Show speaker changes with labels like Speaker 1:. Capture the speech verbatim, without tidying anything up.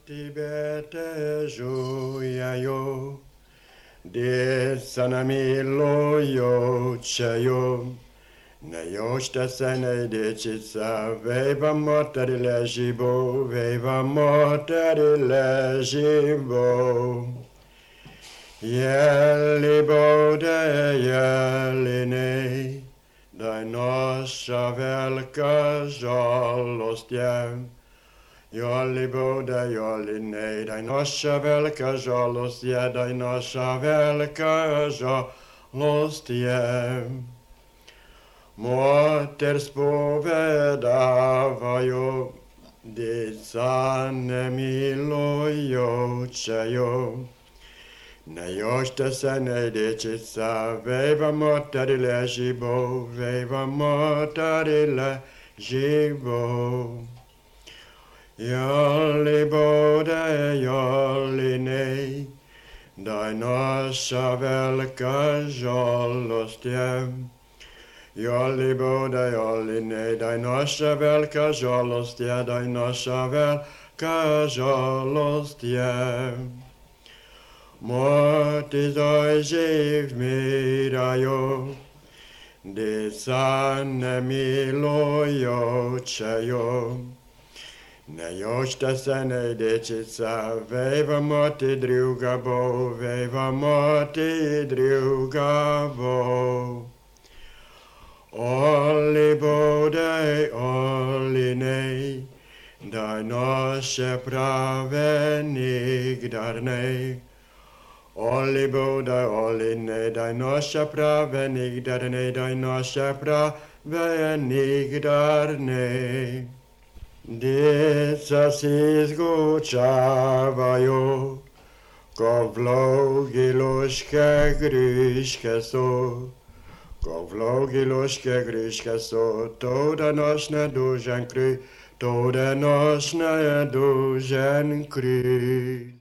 Speaker 1: Tibete juia yo, de sanamilo yo chayo, na yoshta sene de chitsa, veva motari legibo, veva motari legibo. Jellibo de jelline, dai nostra velka žalostje. Jellibo de jelline, dai nostra velka žalostje, dai nostra velka žalostje. Moter spovedavajo, dica nemilujo čejo. Na jošte se nejdečica, vejva motari ležibo, vejva motari ležibo. Jellibo de jelline, daj naša velika žalost je. Jellibo de jelline, daj naša velika žalost je, daj naša velika žalost je. Moti doj živ mirajo, dica nemilujo čejo. Ne jošte se nejdečica, vejva moti druga bo, vejva moti druga bo. Oli bodej, oli nej, daj naše prave nikdar nej. Oli bodej, oli nej, daj naše prave nikdar nej, daj naše prave nikdar nej. Dica si zgučavajo, ko vlogi loške griške so. Ko vlogi loške griške so, to da naš nedužen kry, to da naš nedužen kry.